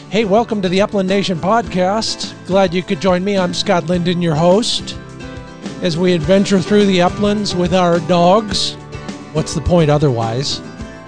Hey, welcome to the Upland Nation podcast. Glad you could join me. I'm Scott Linden, your host, as we adventure through the uplands with our dogs. What's the point otherwise?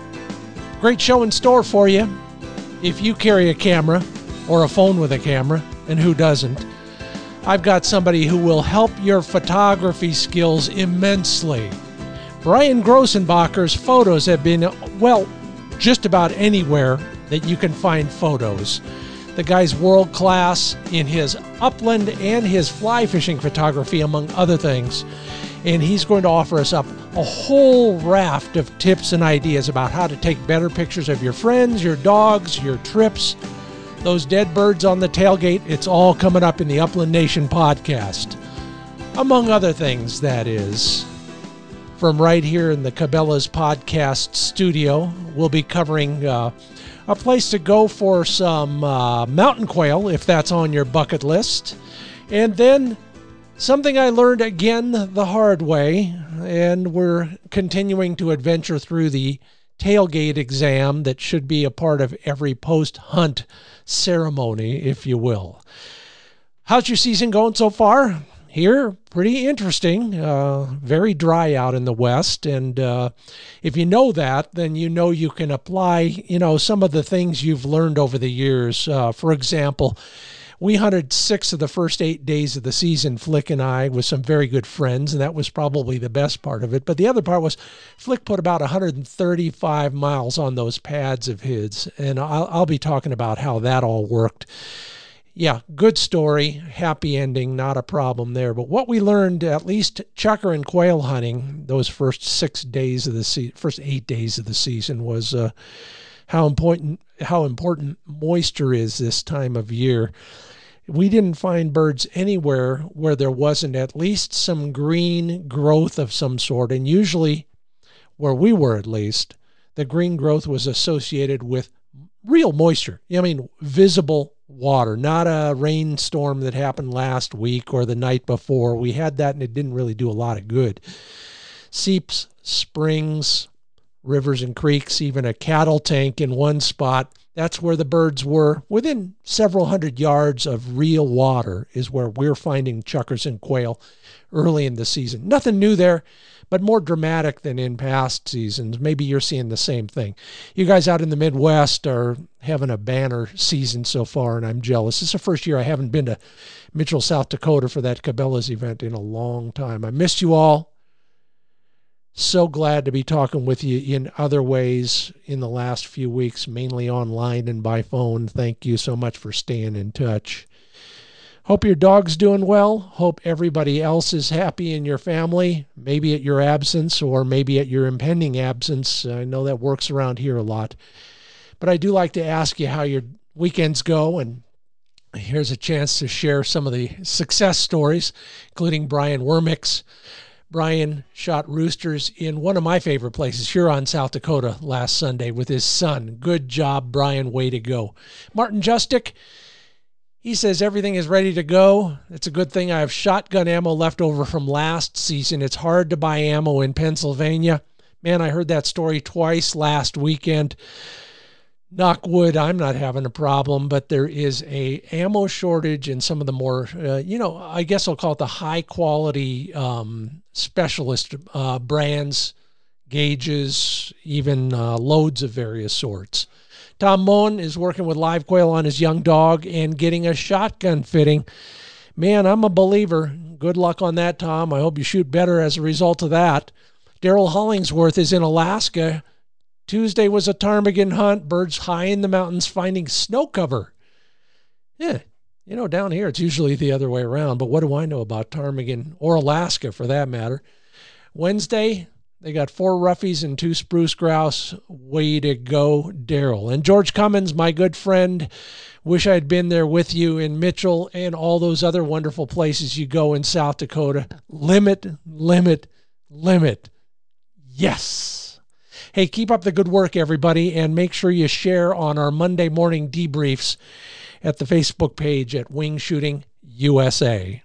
Great show in store for you if you carry a camera or a phone with a camera, and who doesn't. I've got somebody who will help your photography skills immensely. Brian Grossenbacher's photos have been, just about anywhere that you can find photos. The guy's world class in his upland and his fly fishing photography, among other things. And he's going to offer us up a whole raft of tips and ideas about how to take better pictures of your friends, your dogs, your trips, those dead birds on the tailgate. It's all coming up in the Upland Nation podcast. Among other things, that is. From right here in the Cabela's podcast studio, we'll be covering a place to go for some mountain quail, if that's on your bucket list. And then something I learned again the hard way, and we're continuing to adventure through the tailgate exam that should be a part of every post-hunt ceremony, if you will. How's your season going so far? Here, pretty interesting, very dry out in the west, and if you know that, then you know you can apply, some of the things you've learned over the years. For example, we hunted 6 of the first 8 days of the season, Flick and I, with some very good friends, and that was probably the best part of it. But the other part was Flick put about 135 miles on those pads of his, and I'll be talking about how that all worked. Yeah, good story, happy ending, not a problem there. But what we learned, at least chukar and quail hunting, those first 8 days of the season, was how important moisture is this time of year. We didn't find birds anywhere where there wasn't at least some green growth of some sort, and usually, where we were at least, the green growth was associated with real moisture. Visible water, not a rainstorm that happened last week or the night before. We had that and it didn't really do a lot of good. Seeps, springs, rivers and creeks, even a cattle tank in one spot. That's where the birds were. Within several hundred yards of real water is where we're finding chukars and quail early in the season. Nothing new there, but more dramatic than in past seasons. Maybe you're seeing the same thing. You guys out in the Midwest are having a banner season so far, and I'm jealous. This is the first year I haven't been to Mitchell, South Dakota for that Cabela's event in a long time. I missed you all. So glad to be talking with you in other ways in the last few weeks, mainly online and by phone. Thank you so much for staying in touch. Hope your dog's doing well. Hope everybody else is happy in your family, maybe at your absence or maybe at your impending absence. I know that works around here a lot. But I do like to ask you how your weekends go, and here's a chance to share some of the success stories, including Brian Wermick's. Brian shot roosters in one of my favorite places, Huron, South Dakota, last Sunday with his son. Good job, Brian. Way to go. Martin Justick, he says everything is ready to go. It's a good thing I have shotgun ammo left over from last season. It's hard to buy ammo in Pennsylvania. Man, I heard that story twice last weekend. Knock wood, I'm not having a problem, but there is a ammo shortage in some of the more, I guess I'll call it the high quality specialist brands, gauges, even loads of various sorts. Tom Moen is working with live quail on his young dog and getting a shotgun fitting. Man, I'm a believer. Good luck on that, Tom. I hope you shoot better as a result of that. Daryl Hollingsworth is in Alaska. Tuesday was a ptarmigan hunt, birds high in the mountains finding snow cover. Yeah, down here it's usually the other way around, but what do I know about ptarmigan, or Alaska for that matter? Wednesday, they got 4 roughies and 2 spruce grouse. Way to go, Daryl. And George Cummins, my good friend, wish I'd been there with you in Mitchell and all those other wonderful places you go in South Dakota. Limit. Yes. Hey, keep up the good work, everybody, and make sure you share on our Monday morning debriefs at the Facebook page at Wing Shooting USA.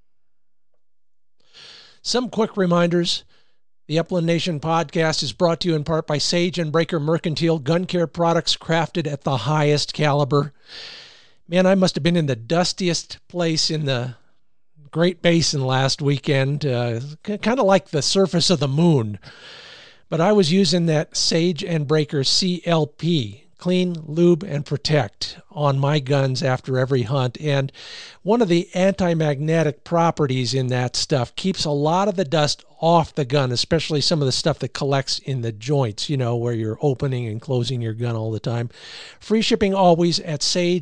Some quick reminders. The Upland Nation podcast is brought to you in part by Sage and Breaker Mercantile, gun care products crafted at the highest caliber. Man, I must have been in the dustiest place in the Great Basin last weekend, kind of like the surface of the moon. But I was using that Sage and Breaker CLP, Clean, Lube, and Protect, on my guns after every hunt. And one of the anti-magnetic properties in that stuff keeps a lot of the dust off the gun, especially some of the stuff that collects in the joints, where you're opening and closing your gun all the time. Free shipping always at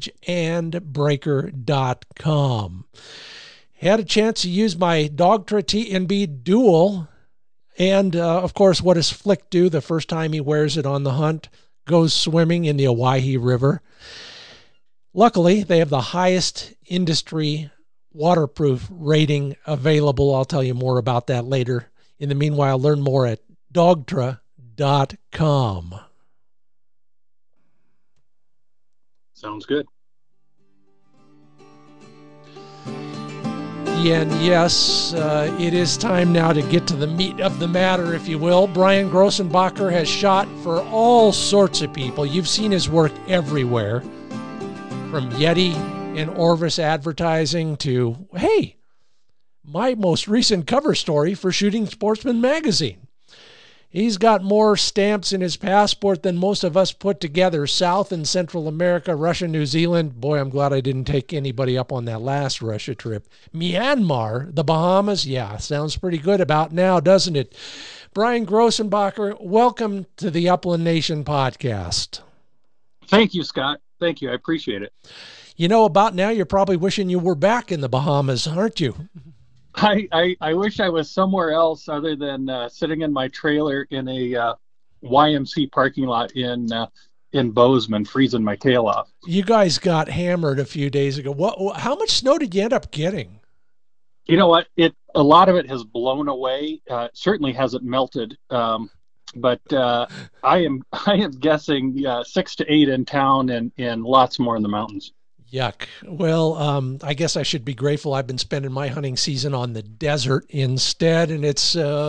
sageandbreaker.com. Had a chance to use my Dogtra TNB Dual. And, of course, what does Flick do the first time he wears it on the hunt? Goes swimming in the Owyhee River. Luckily, they have the highest industry waterproof rating available. I'll tell you more about that later. In the meanwhile, learn more at dogtra.com. Sounds good. And yes, it is time now to get to the meat of the matter, if you will. Brian Grossenbacher has shot for all sorts of people. You've seen his work everywhere, from Yeti and Orvis Advertising to, hey, my most recent cover story for Shooting Sportsman magazine. He's got more stamps in his passport than most of us put together. South and Central America, Russia, New Zealand. Boy, I'm glad I didn't take anybody up on that last Russia trip. Myanmar, the Bahamas. Yeah, sounds pretty good about now, doesn't it? Brian Grossenbacher, welcome to the Upland Nation podcast. Thank you, Scott. Thank you. I appreciate it. About now, you're probably wishing you were back in the Bahamas, aren't you? I wish I was somewhere else other than sitting in my trailer in a YMC parking lot in Bozeman, freezing my tail off. You guys got hammered a few days ago. How much snow did you end up getting? You know what? A lot of it has blown away. Certainly hasn't melted. But I am guessing 6 to 8 in town and lots more in the mountains. Yuck. Well, I guess I should be grateful. I've been spending my hunting season on the desert instead, and it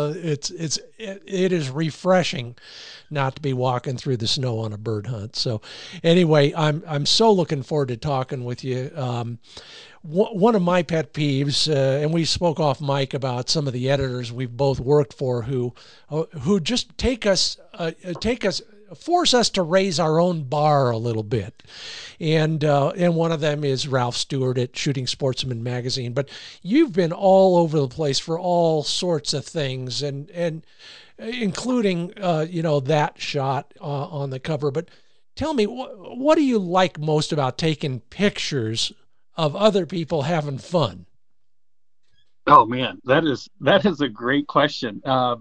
is refreshing not to be walking through the snow on a bird hunt. So, anyway, I'm so looking forward to talking with you. One of my pet peeves, and we spoke off mic about some of the editors we've both worked for who just force us to raise our own bar a little bit. And one of them is Ralph Stewart at Shooting Sportsman magazine. But you've been all over the place for all sorts of things, and including that shot on the cover. But tell me, what do you like most about taking pictures of other people having fun? Oh man, that is a great question. The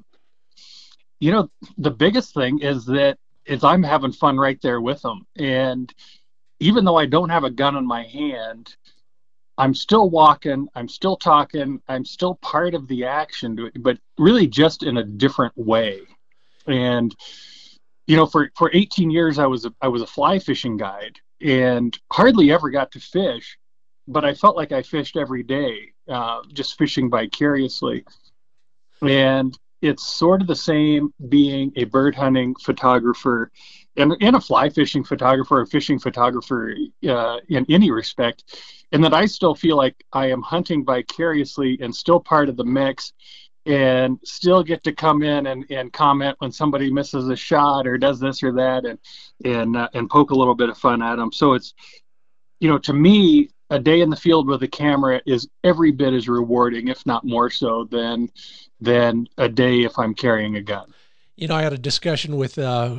biggest thing is I'm having fun right there with them. And even though I don't have a gun in my hand, I'm still walking, I'm still talking, I'm still part of the action, but really just in a different way. And, for 18 years, I was a fly fishing guide and hardly ever got to fish, but I felt like I fished every day, just fishing vicariously. And it's sort of the same being a bird hunting photographer and a fly fishing photographer or fishing photographer in any respect, and that I still feel like I am hunting vicariously and still part of the mix and still get to come in and comment when somebody misses a shot or does this or that and poke a little bit of fun at them. So it's, to me, a day in the field with a camera is every bit as rewarding, if not more so, than a day if I'm carrying a gun. I had a discussion with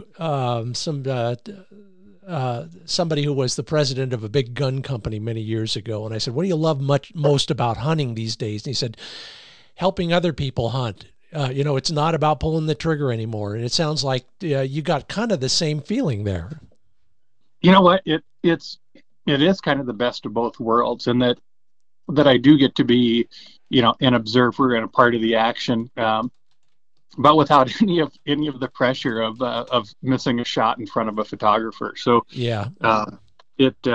somebody who was the president of a big gun company many years ago, and I said, "What do you love most about hunting these days?" And he said, "Helping other people hunt. It's not about pulling the trigger anymore." And it sounds like you got kind of the same feeling there. You know what? It is kind of the best of both worlds, and that I do get to be, an observer and a part of the action, but without any of the pressure of missing a shot in front of a photographer. So yeah, it's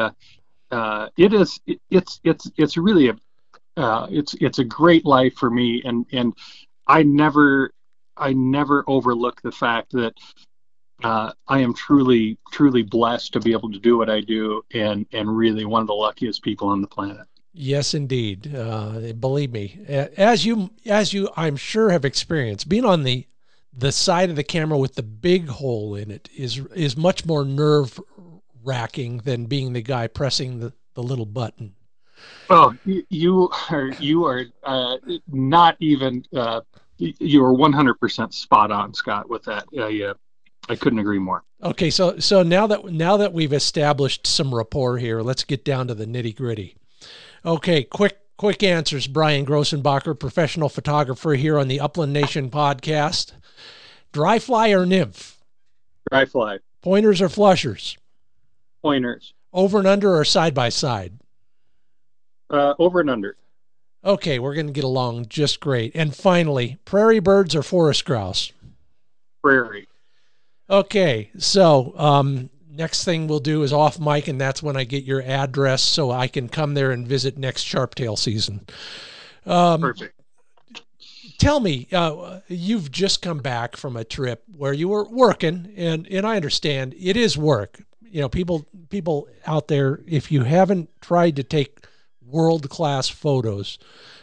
really it's a great life for me, and I never overlook the fact that I am truly, truly blessed to be able to do what I do, and really one of the luckiest people on the planet. Yes, indeed. Believe me, as you, I'm sure have experienced being on the side of the camera with the big hole in it is much more nerve wracking than being the guy pressing the little button. Oh, you are not even you are 100% spot on, Scott, with that. Yeah, I couldn't agree more. Okay, so now that we've established some rapport here, let's get down to the nitty gritty. Okay, quick answers. Brian Grossenbacher, professional photographer here on the Upland Nation podcast. Dry fly or nymph? Dry fly. Pointers or flushers? Pointers. Over and under or side by side? Over and under. Okay, we're going to get along just great. And finally, prairie birds or forest grouse? Prairie. Okay, so next thing we'll do is off mic, and that's when I get your address so I can come there and visit next sharptail season. Perfect. Tell me, you've just come back from a trip where you were working, and I understand it is work. You know, people out there, if you haven't tried to take world-class photos,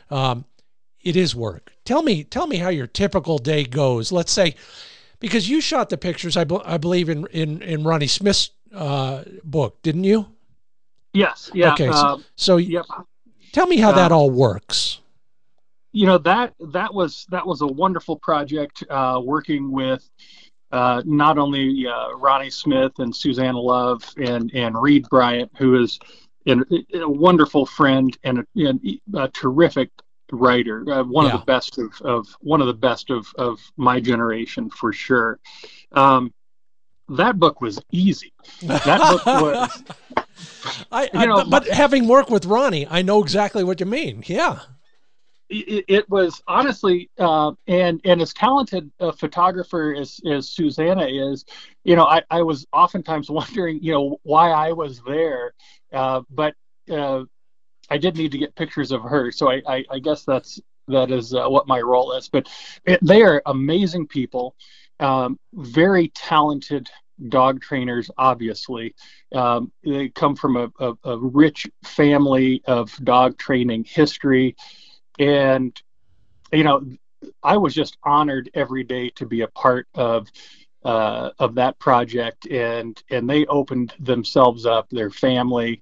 it is work. Tell me how your typical day goes. Let's say, because you shot the pictures, I believe in Ronnie Smith's book, didn't you? Yes. Yeah. Okay. So yep. Tell me how that all works. You know, that was a wonderful project, working with not only Ronnie Smith and Susanna Love and Reed Bryant, who is a wonderful friend and a terrific writer, one of the best of my generation for sure. That book was easy. That book was. But having worked with Ronnie, I know exactly what you mean. Yeah. It was honestly, and as talented a photographer as Susanna is, I was oftentimes wondering, why I was there, but I did need to get pictures of her, so I guess that is what my role is. But they are amazing people, very talented dog trainers. Obviously, they come from a rich family of dog training history. And, I was just honored every day to be a part of that project, and they opened themselves up, their family,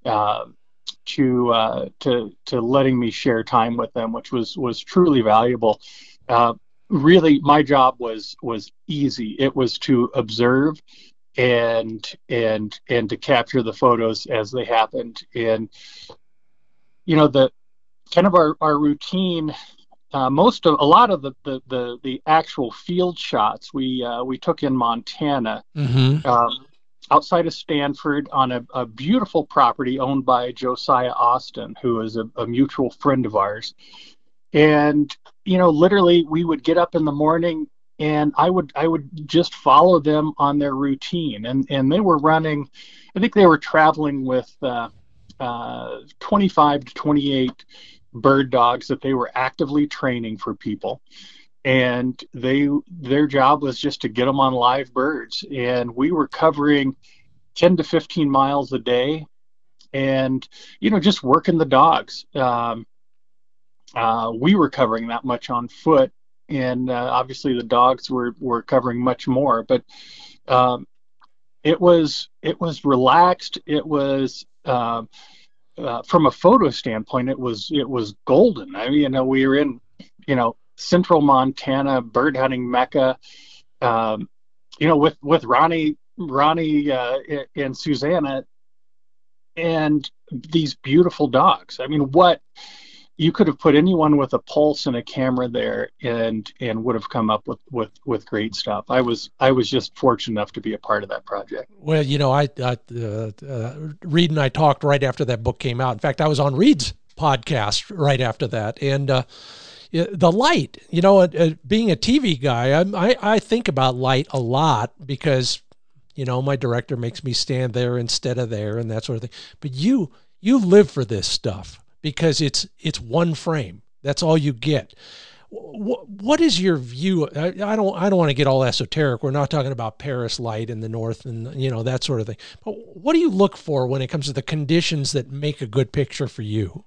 to letting me share time with them, which was truly valuable. Really, my job was easy. It was to observe and to capture the photos as they happened. And, the kind of our routine, a lot of the actual field shots we took in Montana, outside of Stanford, on a beautiful property owned by Josiah Austin, who is a mutual friend of ours. And literally we would get up in the morning, and I would just follow them on their routine, and they were running, I think they were traveling with 25 to 28 bird dogs that they were actively training for people, and their job was just to get them on live birds. And we were covering 10 to 15 miles a day, and just working the dogs. We were covering that much on foot, and obviously the dogs were covering much more. But it was relaxed. It was from a photo standpoint, it was golden. I mean, we were in, central Montana, bird hunting mecca, with Ronnie and Susanna, and these beautiful dogs. I mean, you could have put anyone with a pulse and a camera there, and would have come up with great stuff. I was just fortunate enough to be a part of that project. Well, Reed and I talked right after that book came out. In fact, I was on Reed's podcast right after that, and the light. Being a TV guy, I think about light a lot because my director makes me stand there instead of there and that sort of thing. But you live for this stuff, because it's one frame. That's all you get. What is your view? I don't want to get all esoteric. We're not talking about Paris light in the north and that sort of thing. But what do you look for when it comes to the conditions that make a good picture for you?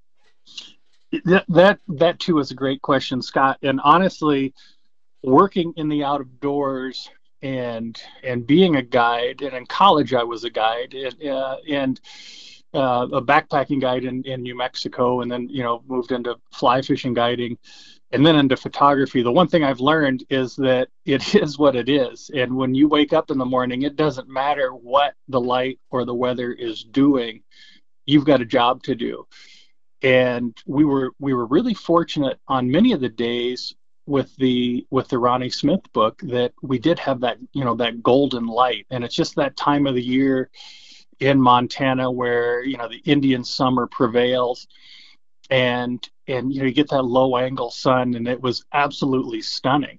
That too is a great question, Scott. And honestly, working in the outdoors and being a guide, and in college I was a guide, and a backpacking guide in New Mexico, and then moved into fly fishing guiding, and then into photography. The one thing I've learned is that it is what it is, and when you wake up in the morning, it doesn't matter what the light or the weather is doing. You've got a job to do. And we were really fortunate on many of the days with the Ronnie Smith book that we did have that that golden light, and it's just that time of the year in Montana where the Indian summer prevails, and you get that low angle sun, and it was absolutely stunning.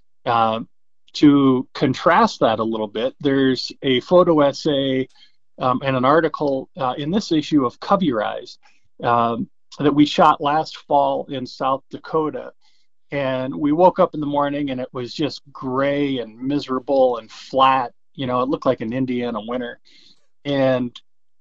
To contrast that a little bit, there's a photo essay and an article in this issue of Covey Rise that we shot last fall in South Dakota. And we woke up in the morning and it was just gray and miserable and flat. It looked like an Indiana winter. And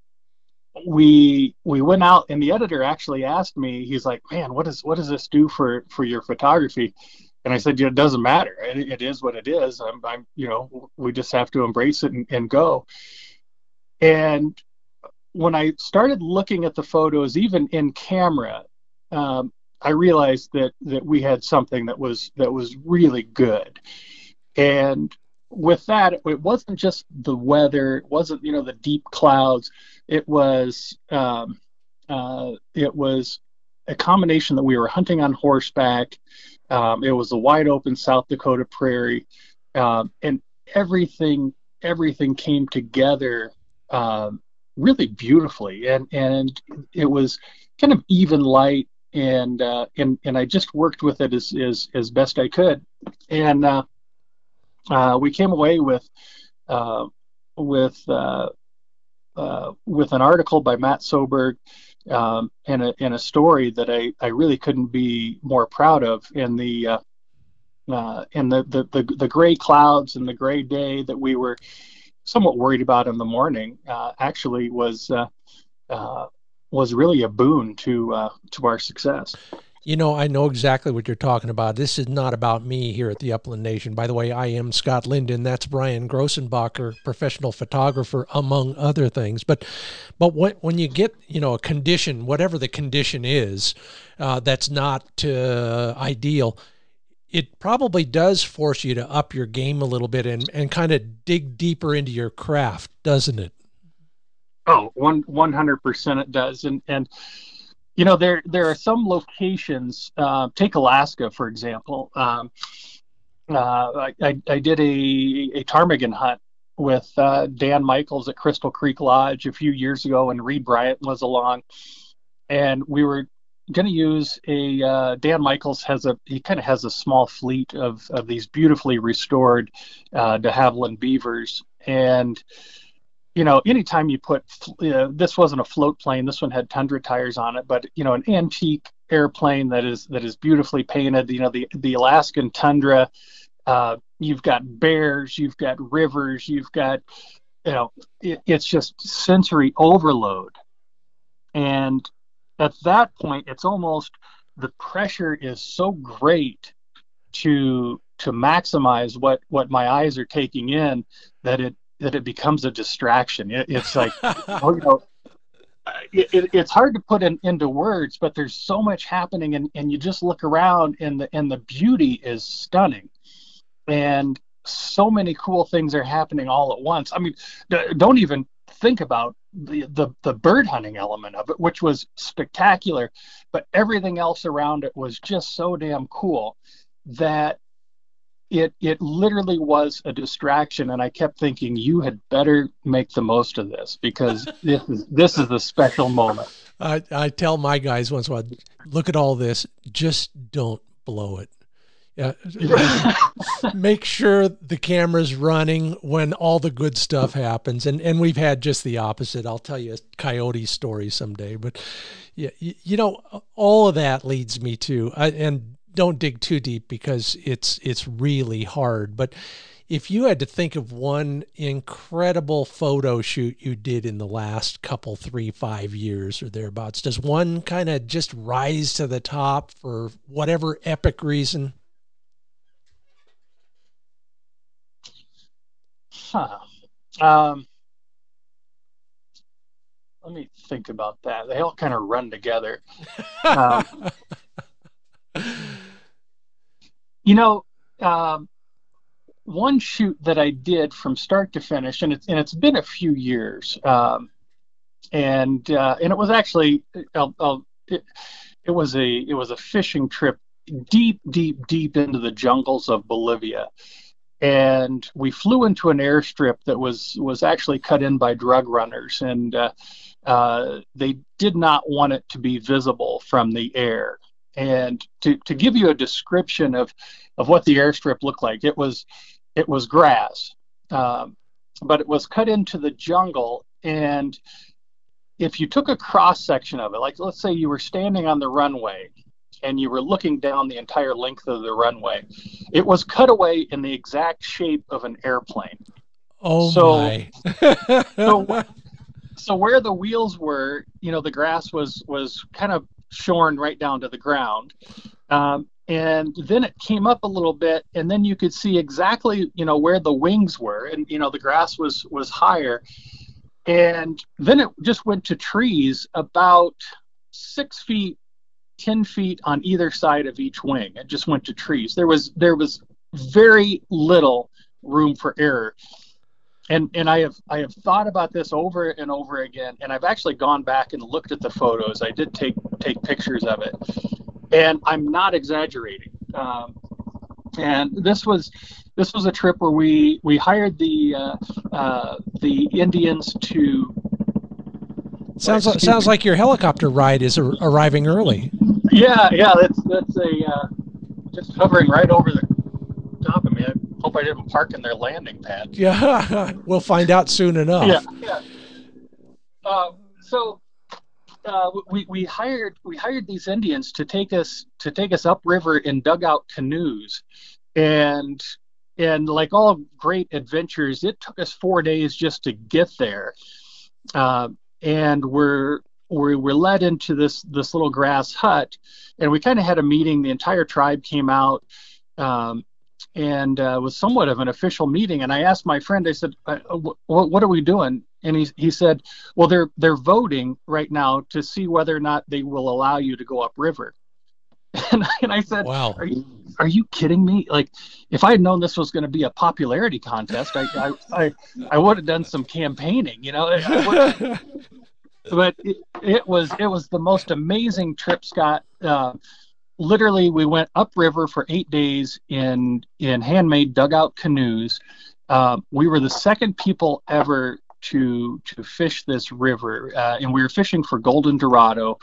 we went out, and the editor actually asked me, he's like, man, what does this do for your photography? And I said, it doesn't matter. It is what it is. We just have to embrace it and go. And when I started looking at the photos, even in camera, I realized that we had something that was really good. And with that, it wasn't just the weather, it wasn't the deep clouds. It was a combination that we were hunting on horseback. It was a wide open South Dakota prairie, and everything came together really beautifully, and it was kind of even light, and I just worked with it as best I could, and we came away with an article by Matt Soberg, and a story that I really couldn't be more proud of. And the gray clouds and the gray day that we were somewhat worried about in the morning actually was really a boon to our success. I know exactly what you're talking about. This is not about me here at the Upland Nation. By the way, I am Scott Linden. That's Brian Grossenbacher, professional photographer, among other things. But when you get, a condition, whatever the condition is, that's not ideal, it probably does force you to up your game a little bit and kind of dig deeper into your craft, doesn't it? Oh, 100% it does. And there are some locations, take Alaska, for example. I did a ptarmigan hunt with Dan Michaels at Crystal Creek Lodge a few years ago, and Reed Bryant was along. And we were going to use Dan Michaels he kind of has a small fleet of these beautifully restored de Havilland beavers. And anytime you put, this wasn't a float plane, this one had Tundra tires on it, but an antique airplane that is beautifully painted. The Alaskan Tundra, you've got bears, you've got rivers, you've got it's just sensory overload. And at that point, it's almost, the pressure is so great to maximize what my eyes are taking in that it becomes a distraction. It's like, it's hard to put into words, but there's so much happening, and you just look around, and the beauty is stunning, and so many cool things are happening all at once. I mean, don't even think about the bird hunting element of it, which was spectacular, but everything else around it was just so damn cool that it literally was a distraction. And I kept thinking, you had better make the most of this, because this is a special moment. I tell my guys once in a while, look at all this, just don't blow it. Make sure the camera's running when all the good stuff happens. And we've had just the opposite. I'll tell you a coyote story someday. But yeah, all of that leads me to, and don't dig too deep because it's really hard. But if you had to think of one incredible photo shoot you did in the last couple, 3, 5 years or thereabouts, does one kind of just rise to the top for whatever epic reason? Huh. Let me think about that. They all kind of run together. Um, you know, um, one shoot that I did from start to finish, and it's been a few years, and it was actually it was a fishing trip deep, deep, deep into the jungles of Bolivia, and we flew into an airstrip that was actually cut in by drug runners, and they did not want it to be visible from the air. And to give you a description of what the airstrip looked like, it was grass, but it was cut into the jungle. And if you took a cross section of it, like let's say you were standing on the runway and you were looking down the entire length of the runway, it was cut away in the exact shape of an airplane. Oh So, my. so, so where the wheels were, the grass was kind of shorn right down to the ground. And then it came up a little bit, and then you could see exactly, where the wings were, and the grass was higher, and then it just went to trees about 6 feet, 10 feet on either side of each wing. It just went to trees. There was very little room for error, and I have thought about this over and over again, and I've actually gone back and looked at the photos. I did take pictures of it, and I'm not exaggerating. And this was a trip where we hired the Indians to. Sounds like your helicopter ride is arriving early. Yeah, that's a just hovering right over the top of me. I hope I didn't park in their landing pad. Yeah, we'll find out soon enough. Yeah. So we hired these Indians to take us upriver in dugout canoes, and like all great adventures, it took us 4 days just to get there, and we were led into this little grass hut, and we kind of had a meeting. The entire tribe came out, and was somewhat of an official meeting. And I asked my friend, I said, what are we doing? And he said, well, they're voting right now to see whether or not they will allow you to go upriver. And I said, wow, are you kidding me? Like, if I had known this was going to be a popularity contest, I would have done some campaigning, But it was the most amazing trip, Scott. Literally, we went upriver for 8 days in handmade dugout canoes. We were the second people ever to fish this river, and we were fishing for golden dorado.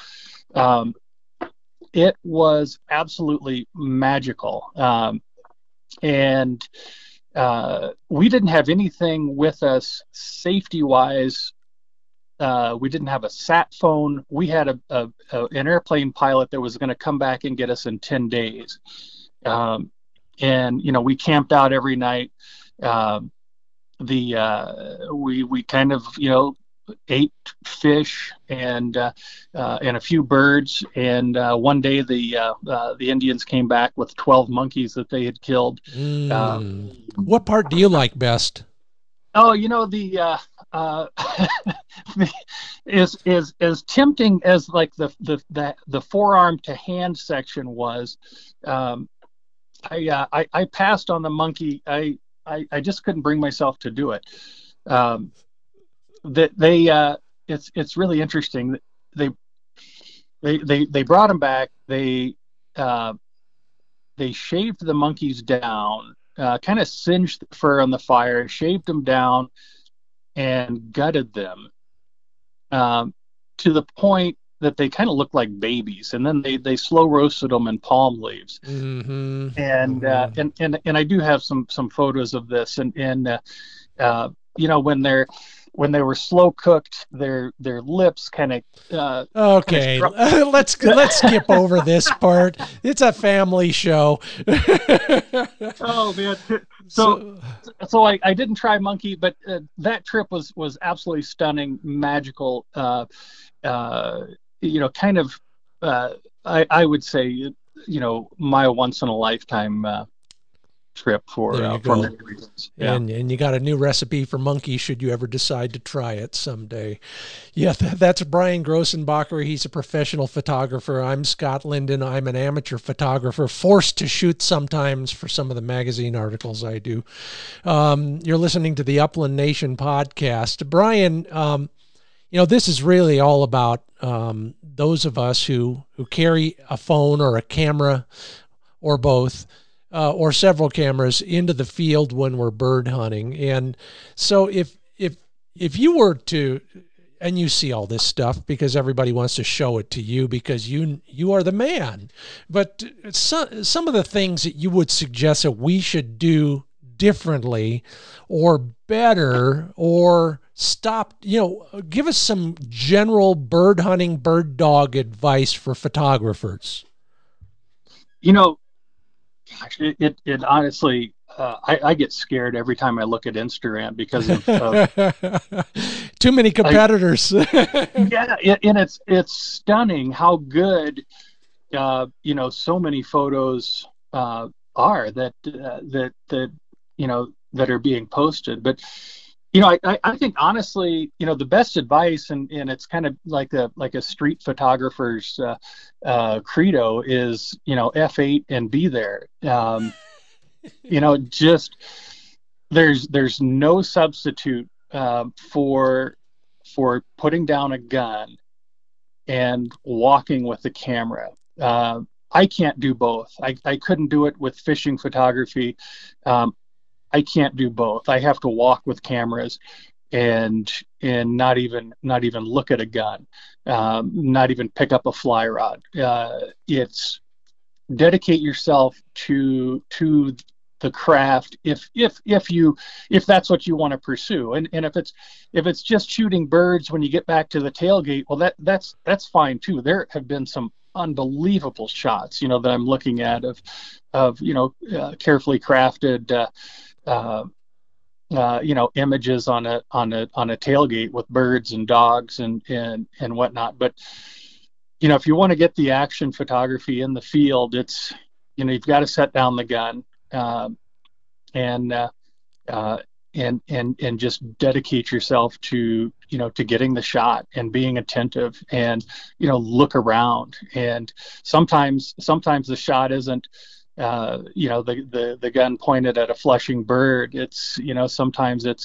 It was absolutely magical, and we didn't have anything with us safety-wise. We didn't have a sat phone. We had an airplane pilot that was going to come back and get us in 10 days. And we camped out every night. We kind of ate fish and a few birds. And one day the Indians came back with 12 monkeys that they had killed. What part do you like best? Oh, the is as tempting as like the forearm to hand section was. I passed on the monkey. I just couldn't bring myself to do it. It's really interesting. They brought them back. They shaved the monkeys down. Kind of singed the fur on the fire, shaved them down, and gutted them to the point that they kind of looked like babies. And then they slow roasted them in palm leaves. Mm-hmm. And I do have some photos of this. And when when they were slow cooked, their lips kind of okay. Let's skip over this part. It's a family show. Oh man. So I didn't try monkey, but that trip was absolutely stunning, magical. Kind of I would say my once in a lifetime trip There you for go. many reasons. Yeah. And you got a new recipe for monkey should you ever decide to try it someday. Yeah, that's Brian Grossenbacher. He's a professional photographer. I'm Scott Linden. I'm an amateur photographer, forced to shoot sometimes for some of the magazine articles I do. You're listening to the Upland Nation podcast. Brian, this is really all about those of us who carry a phone or a camera or both, or several cameras into the field when we're bird hunting. And so if you were to, and you see all this stuff because everybody wants to show it to you because you are the man, but some of the things that you would suggest that we should do differently or better or stop, give us some general bird hunting, bird dog advice for photographers. It honestly, I get scared every time I look at Instagram because of too many competitors. Yeah, and it's stunning how good so many photos are that that are being posted. But I think honestly, the best advice, and it's kind of like a street photographer's credo is, F8 and be there. Just there's no substitute for putting down a gun and walking with the camera. I can't do both. I couldn't do it with fishing photography. I can't do both. I have to walk with cameras and not even look at a gun, not even pick up a fly rod. It's dedicate yourself to the craft if that's what you want to pursue. And if it's just shooting birds when you get back to the tailgate, well that's fine too. There have been some unbelievable shots, that I'm looking at of carefully crafted images on a tailgate with birds and dogs and whatnot. But if you want to get the action photography in the field, it's you've got to set down the gun and just dedicate yourself to to getting the shot and being attentive and look around. And sometimes the shot isn't the gun pointed at a flushing bird. It's sometimes it's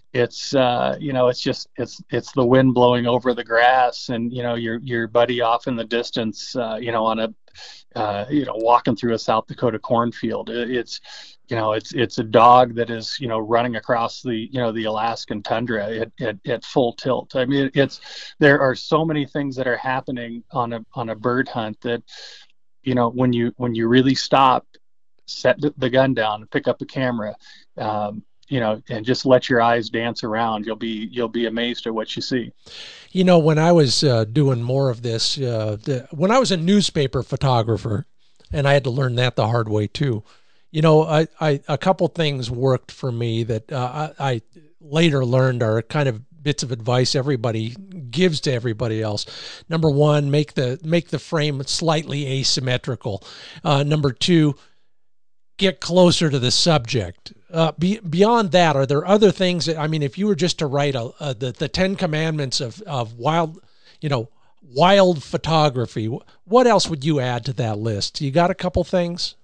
it's the wind blowing over the grass and your buddy off in the distance on a walking through a South Dakota cornfield. It's a dog that is running across the the Alaskan tundra at full tilt. I mean, there are so many things that are happening on a bird hunt that when you really stop, set the gun down and pick up the camera, and just let your eyes dance around, you'll be amazed at what you see. When I was doing more of this, when I was a newspaper photographer, and I had to learn that the hard way too, I a couple things worked for me that I later learned are kind of bits of advice everybody gives to everybody else. Number one, make the frame slightly asymmetrical. Number two, get closer to the subject. Beyond that, are there other things that, if you were just to write the 10 commandments of wild photography, what else would you add to that list? You got a couple things?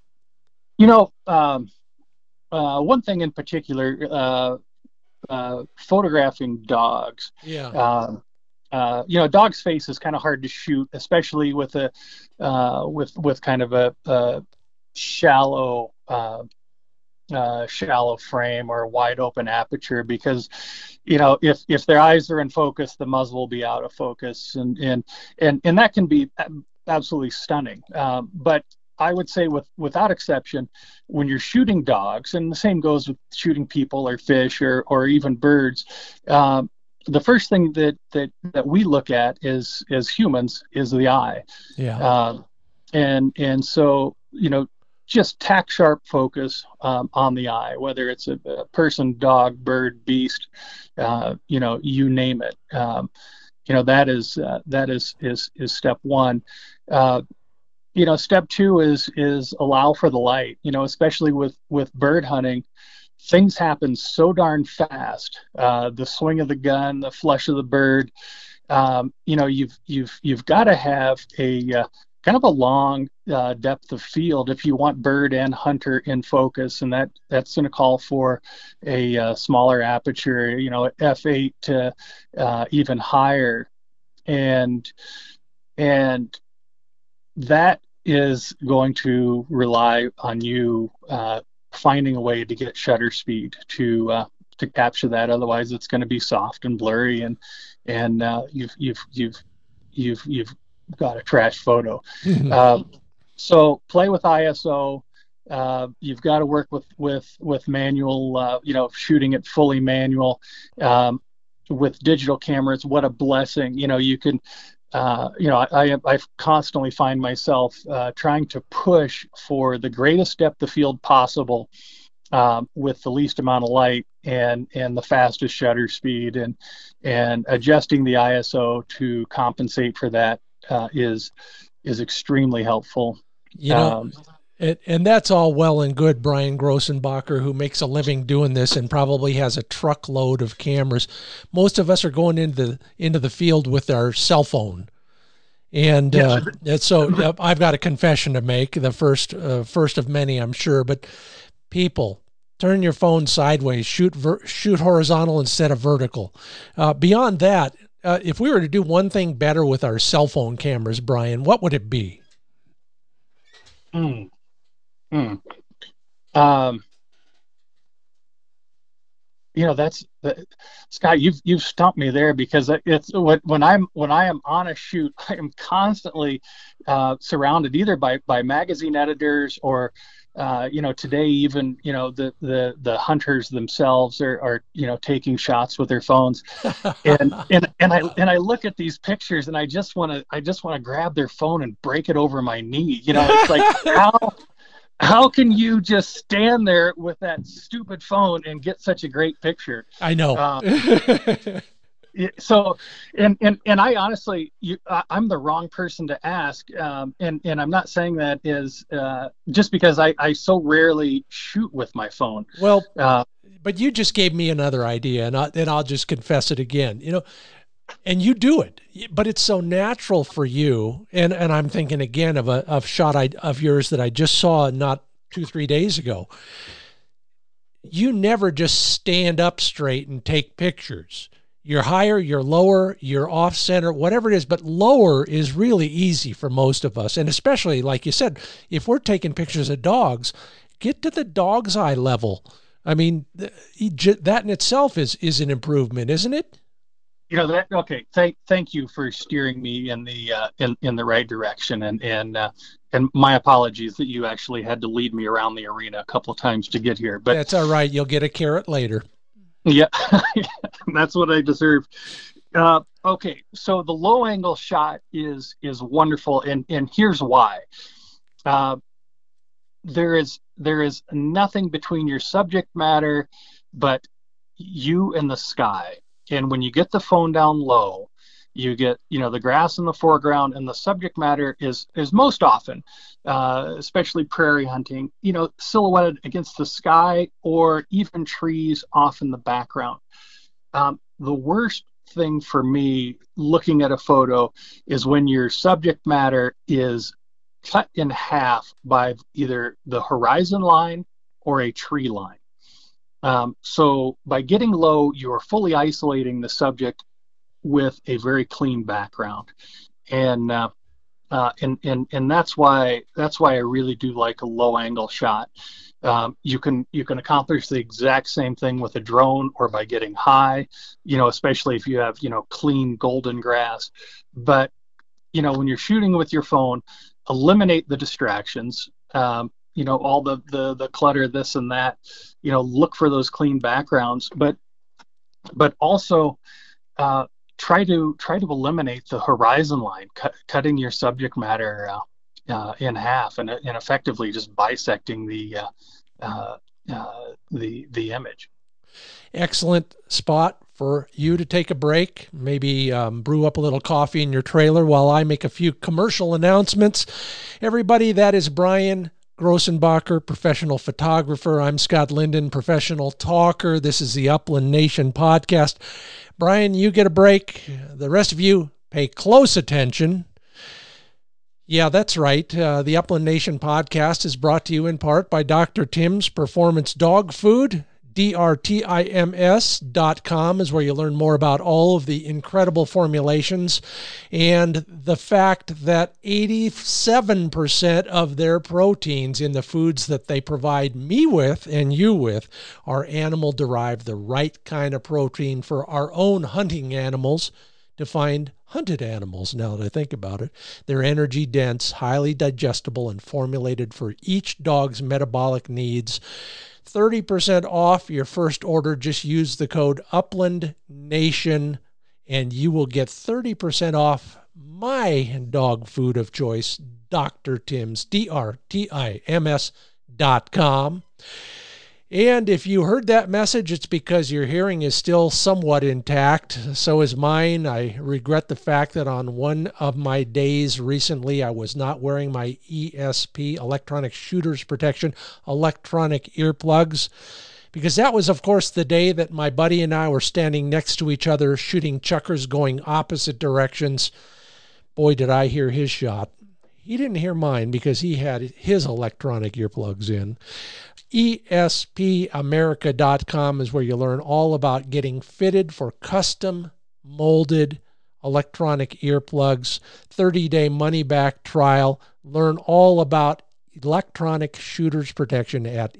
One thing in particular, photographing dogs. Yeah. Dog's face is kind of hard to shoot, especially with with kind of a shallow frame or a wide open aperture, because if their eyes are in focus, the muzzle will be out of focus, and that can be absolutely stunning. But I would say without exception, when you're shooting dogs, and the same goes with shooting people or fish or even birds, the first thing that we look at is as humans is the eye. Yeah. And so, just tack sharp focus on the eye, whether it's a person, dog, bird, beast, you name it. That is step one. Step two is allow for the light. Especially with bird hunting, things happen so darn fast. The swing of the gun, the flush of the bird. You've got to have a kind of a long depth of field if you want bird and hunter in focus, and that's going to call for a smaller aperture, f8 to even higher, and that is going to rely on you finding a way to get shutter speed to capture that. Otherwise, it's going to be soft and blurry, and you've got a trash photo. So play with ISO. You've got to work with manual, shooting it fully manual. With digital cameras, what a blessing. You can, I constantly find myself trying to push for the greatest depth of field possible with the least amount of light and the fastest shutter speed, and adjusting the ISO to compensate for that is extremely helpful. And that's all well and good, Brian Grossenbacher, who makes a living doing this and probably has a truckload of cameras. Most of us are going into the field with our cell phone. And so I've got a confession to make, the first of many, I'm sure. But people, turn your phone sideways, shoot horizontal instead of vertical. Beyond that, if we were to do one thing better with our cell phone cameras, Brian, what would it be? That's Scott. You've stumped me there, because it's when I am on a shoot, I am constantly surrounded either by magazine editors or today even the hunters themselves are taking shots with their phones, and I look at these pictures and I just want to grab their phone and break it over my knee. It's like how can you just stand there with that stupid phone and get such a great picture? I know. So, and I honestly, I'm the wrong person to ask, and I'm not saying that is just because I so rarely shoot with my phone. Well, but you just gave me another idea, and I'll just confess it again. And you do it, but it's so natural for you. And I'm thinking again of a shot of yours that I just saw not 2-3 days ago. You never just stand up straight and take pictures. You're higher, you're lower, you're off center, whatever it is, but lower is really easy for most of us. And especially, like you said, if we're taking pictures of dogs, get to the dog's eye level. I mean, that in itself is an improvement, isn't it? Okay. Thank you for steering me in the right direction, and my apologies that you actually had to lead me around the arena a couple of times to get here. But that's all right. You'll get a carrot later. Yeah, that's what I deserve. Okay, so the low angle shot is wonderful, and here's why. There is nothing between your subject matter but you and the sky. And when you get the phone down low, you get the grass in the foreground, and the subject matter is most often, especially prairie hunting, silhouetted against the sky or even trees off in the background. The worst thing for me looking at a photo is when your subject matter is cut in half by either the horizon line or a tree line. So by getting low, you are fully isolating the subject with a very clean background, and that's why I really do like a low angle shot. You can accomplish the exact same thing with a drone or by getting high, especially if you have clean golden grass. But when you're shooting with your phone, eliminate the distractions. All the clutter, this and that. Look for those clean backgrounds, but also try to eliminate the horizon line, cutting your subject matter in half, and effectively just bisecting the image. Excellent spot for you to take a break, maybe brew up a little coffee in your trailer while I make a few commercial announcements. Everybody, that is Brian Grossenbacher, professional photographer. I'm Scott Linden, professional talker. This is the Upland Nation podcast. Brian, you get a break. The rest of you pay close attention. Yeah, that's right. The Upland Nation podcast is brought to you in part by Dr. Tim's Performance Dog Food. DRTIMS.com is where you learn more about all of the incredible formulations and the fact that 87% of their proteins in the foods that they provide me with and you with are animal derived, the right kind of protein for our own hunting animals to find hunted animals, now that I think about it. They're energy dense, highly digestible, and formulated for each dog's metabolic needs. 30% off your first order. Just use the code Upland Nation and you will get 30% off my dog food of choice, Dr. Tim's, DRTIMS.com. And if you heard that message, it's because your hearing is still somewhat intact. So is mine. I regret the fact that on one of my days recently, I was not wearing my ESP, electronic shooters protection, electronic earplugs, because that was, of course, the day that my buddy and I were standing next to each other, shooting chuckers going opposite directions. Boy, did I hear his shot. He didn't hear mine because he had his electronic earplugs in. ESPamerica.com is where you learn all about getting fitted for custom molded electronic earplugs, 30-day money-back trial. Learn all about electronic shooters protection at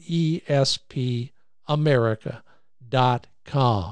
ESPamerica.com.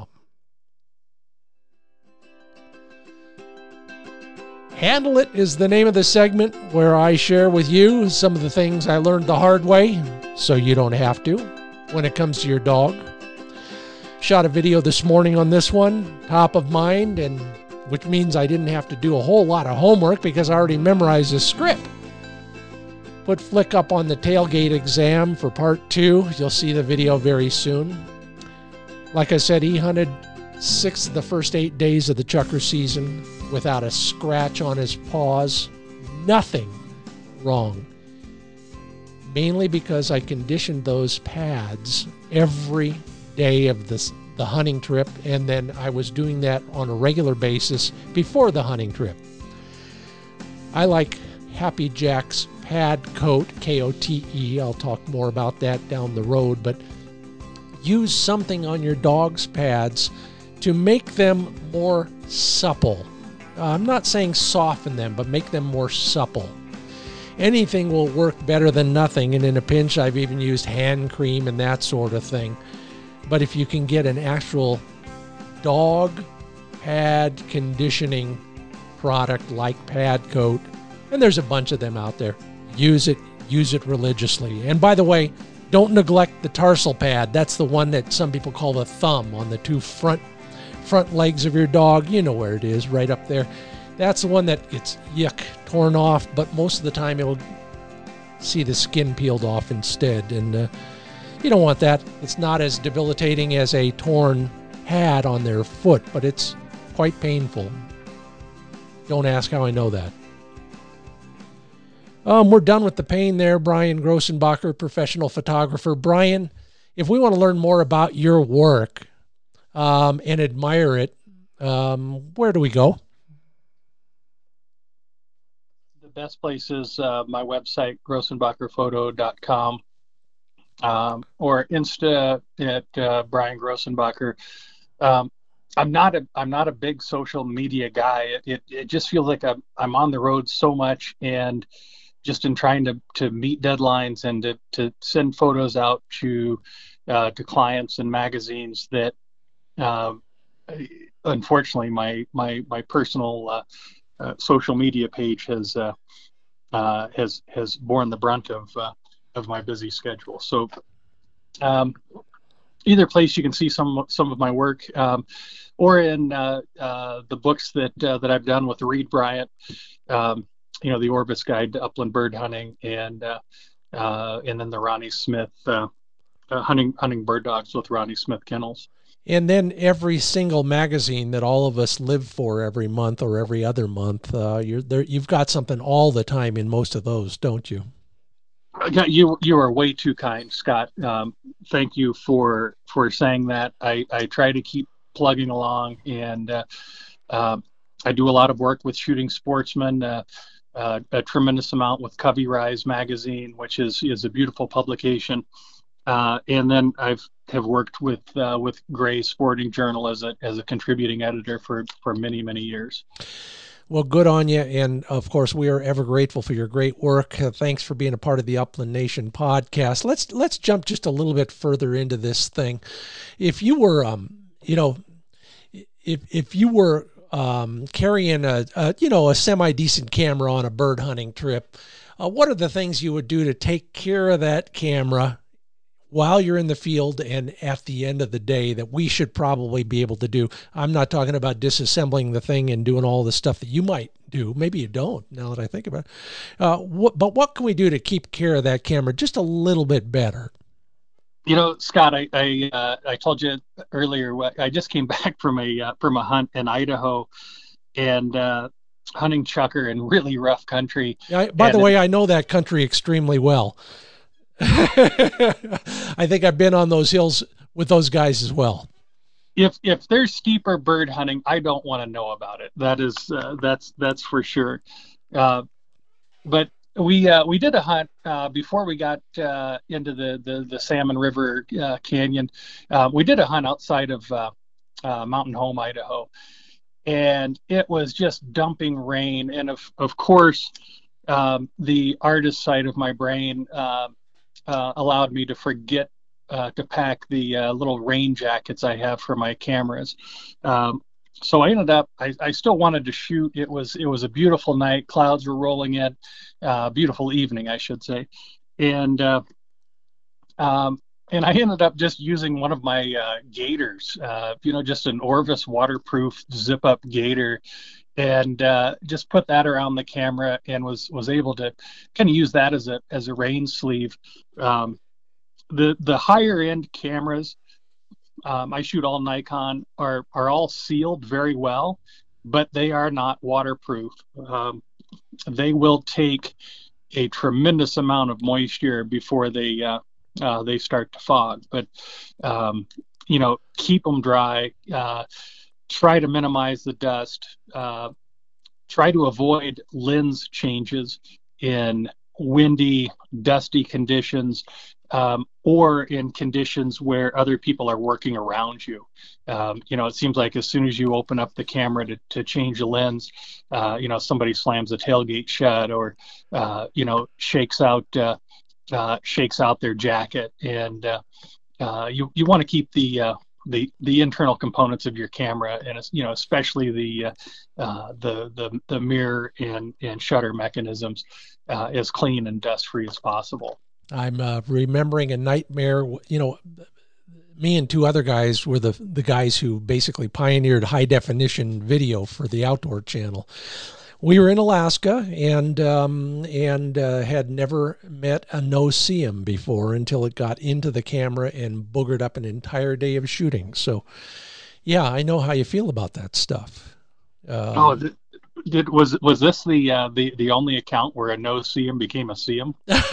Handle It is the name of the segment where I share with you some of the things I learned the hard way so you don't have to when it comes to your dog. Shot a video this morning on this one, top of mind, and which means I didn't have to do a whole lot of homework because I already memorized the script. Put Flick up on the tailgate exam for part 2. You'll see the video very soon. Like I said, he hunted 6 of the first 8 days of the chucker season without a scratch on his paws. Nothing wrong. Mainly because I conditioned those pads every day of the hunting trip, and then I was doing that on a regular basis before the hunting trip. I like Happy Jack's Pad Coat, K-O-T-E. I'll talk more about that down the road, but use something on your dog's pads to make them more supple. I'm not saying soften them, but make them more supple. Anything will work better than nothing, and in a pinch, I've even used hand cream and that sort of thing. But if you can get an actual dog pad conditioning product like Pad Coat, and there's a bunch of them out there, use it religiously. And by the way, don't neglect the tarsal pad. That's the one that some people call the thumb on the 2 front legs of your dog. You know where it is, right up there. That's the one that gets torn off, but most of the time it'll see the skin peeled off instead, and you don't want that. It's not as debilitating as a torn pad on their foot, but it's quite painful. Don't ask how I know that. We're done with the pain there. Brian Grossenbacher, professional photographer. Brian, if we want to learn more about your work and admire it, where do we go? The best place is my website, grossenbacherphoto.com, or Insta at Brian Grossenbacher. I'm not a big social media guy. It just feels like I'm on the road so much, and just in trying to meet deadlines and to send photos out to clients and magazines that unfortunately my personal social media page has borne the brunt of my busy schedule. So either place you can see some of my work, or in the books that I've done with Reed Bryant, the Orbis Guide to Upland Bird Hunting, and then the Ronnie Smith hunting bird dogs with Ronnie Smith Kennels. And then every single magazine that all of us live for every month or every other month, you've got something all the time in most of those, don't you? You are way too kind, Scott. Thank you for saying that. I try to keep plugging along, and I do a lot of work with Shooting Sportsman, a tremendous amount with Covey Rise magazine, which is a beautiful publication. And then have worked with Gray Sporting Journal as a contributing editor for many, many years. Well, good on you. And of course, we are ever grateful for your great work. Thanks for being a part of the Upland Nation podcast. Let's jump just a little bit further into this thing. If you were, if you were carrying a semi-decent camera on a bird hunting trip, what are the things you would do to take care of that camera while you're in the field and at the end of the day that we should probably be able to do? I'm not talking about disassembling the thing and doing all the stuff that you might do. Maybe you don't, now that I think about it. But what can we do to keep care of that camera just a little bit better? Scott, I told you earlier, I just came back from a hunt in Idaho, and hunting chukar in really rough country. By the way, I know that country extremely well. I think I've been on those hills with those guys as well. If there's steeper bird hunting, I don't want to know about it. That's for sure. But we did a hunt before we got into the Salmon River Canyon. We did a hunt outside of Mountain Home, Idaho, and it was just dumping rain. And of course, the artist side of my brain allowed me to forget to pack the little rain jackets I have for my cameras. So I ended up, I still wanted to shoot. It was a beautiful night. Clouds were rolling in, beautiful evening, I should say. And I ended up just using one of my gaiters, just an Orvis waterproof zip up gaiter, and just put that around the camera and was able to kind of use that as a rain sleeve. The higher end cameras, I shoot all Nikon, are all sealed very well, but they are not waterproof. They will take a tremendous amount of moisture before they start to fog. But keep them dry. Try to minimize the dust. Try to avoid lens changes in windy, dusty conditions, or in conditions where other people are working around you. It seems like as soon as you open up the camera to change a lens, somebody slams the tailgate shut or, shakes out their jacket. And you want to keep the internal components of your camera, and especially the mirror and shutter mechanisms, as clean and dust free as possible. I'm remembering a nightmare. Me and two other guys were the guys who basically pioneered high definition video for the Outdoor Channel. We were in Alaska and had never met a no-see-em before until it got into the camera and boogered up an entire day of shooting. So, yeah, I know how you feel about that stuff. Was this the only account where a no-see-em became a see-em?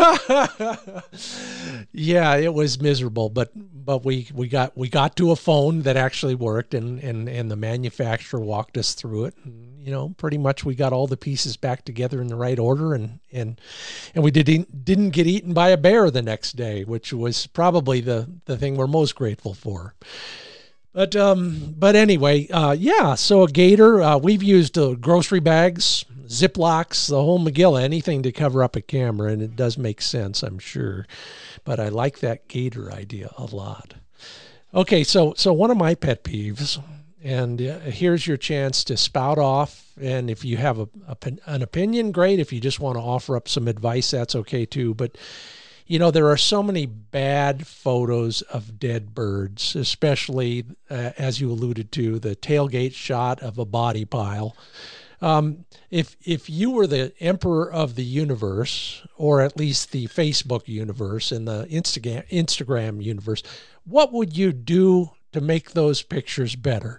Yeah, it was miserable, but we got to a phone that actually worked, and the manufacturer walked us through it. And, pretty much we got all the pieces back together in the right order, and we didn't get eaten by a bear the next day, which was probably the thing we're most grateful for. But anyway, so a gaiter, we've used grocery bags, Ziplocs, the whole Magilla, anything to cover up a camera, and it does make sense, I'm sure. But I like that gaiter idea a lot. Okay, so one of my pet peeves, and here's your chance to spout off, and if you have an opinion, great. If you just want to offer up some advice, that's okay too. But There are so many bad photos of dead birds, especially, as you alluded to, the tailgate shot of a body pile. If you were the emperor of the universe, or at least the Facebook universe and the Instagram universe, what would you do to make those pictures better?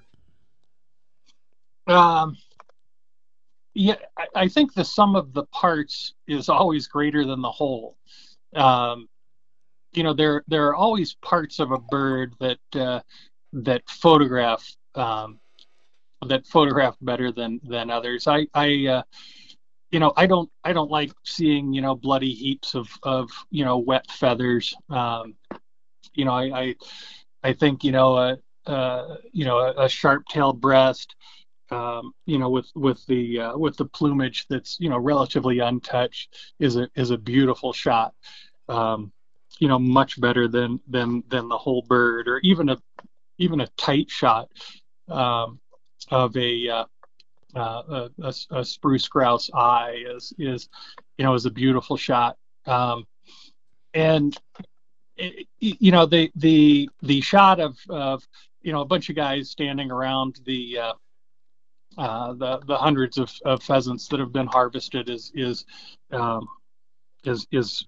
Yeah, I think the sum of the parts is always greater than the whole. Um, there are always parts of a bird that photograph better than others. I don't like seeing bloody heaps of wet feathers. I think a sharp-tailed breast, with the plumage that's relatively untouched is a beautiful shot. Much better than the whole bird, or even a tight shot of a spruce grouse eye is a beautiful shot. And the shot of a bunch of guys standing around the hundreds of pheasants that have been harvested um, is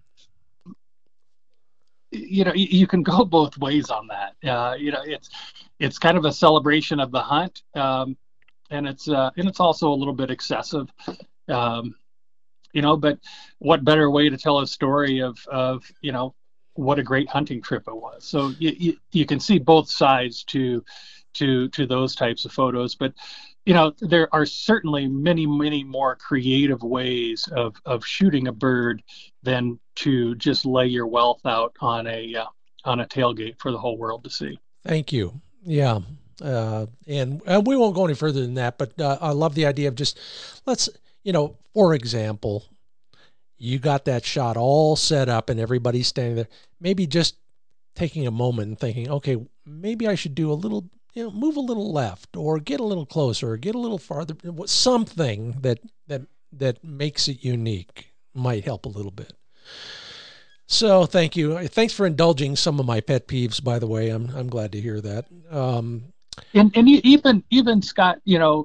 you can go both ways on that. It's kind of a celebration of the hunt, and it's also a little bit excessive. Um, but what better way to tell a story of what a great hunting trip it was. So you can see both sides to those types of photos, but there are certainly many more creative ways of shooting a bird than to just lay your wealth out on a tailgate for the whole world to see. Thank you. Yeah. And we won't go any further than that, but I love the idea of just for example, you got that shot all set up and everybody's standing there, maybe just taking a moment and thinking, okay, maybe I should do a little, move a little left or get a little closer or get a little farther. Something that makes it unique might help a little bit. So thank you. Thanks for indulging some of my pet peeves, by the way. I'm glad to hear that. And even Scott,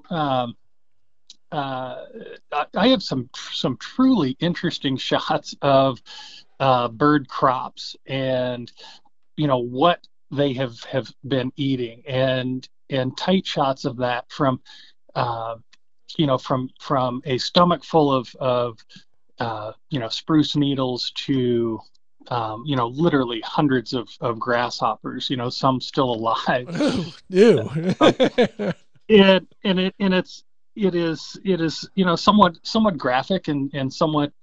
I have some truly interesting shots of bird crops and what they have been eating, and tight shots of that from from a stomach full of spruce needles to literally hundreds of grasshoppers, some still alive. Ew. It is somewhat graphic and somewhat